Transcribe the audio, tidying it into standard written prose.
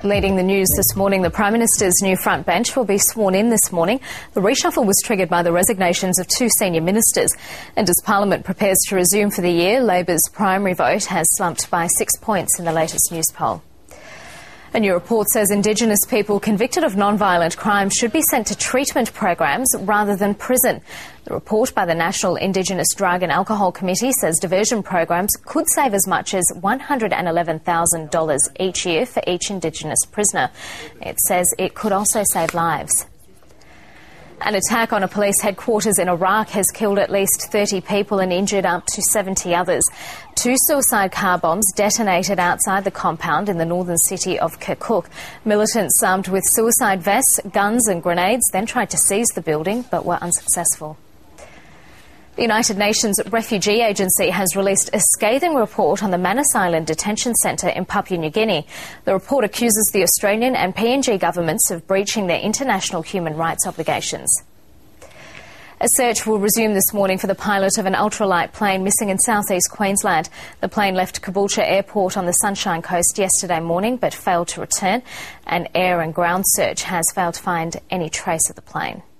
Leading the news this morning, the Prime Minister's new front bench will be sworn in this morning. The reshuffle was triggered by the resignations of two senior ministers. And as Parliament prepares to resume for the year, Labor's primary vote has slumped by 6 points in the latest news poll. A new report says Indigenous people convicted of non-violent crime should be sent to treatment programs rather than prison. The report by the National Indigenous Drug and Alcohol Committee says diversion programs could save as much as $111,000 each year for each Indigenous prisoner. It says it could also save lives. An attack on a police headquarters in Iraq has killed at least 30 people and injured up to 70 others. Two suicide car bombs detonated outside the compound in the northern city of Kirkuk. Militants armed with suicide vests, guns and grenades then tried to seize the building but were unsuccessful. The United Nations Refugee Agency has released a scathing report on the Manus Island Detention Centre in Papua New Guinea. The report accuses the Australian and PNG governments of breaching their international human rights obligations. A search will resume this morning for the pilot of an ultralight plane missing in southeast Queensland. The plane left Caboolture Airport on the Sunshine Coast yesterday morning but failed to return. An air and ground search has failed to find any trace of the plane.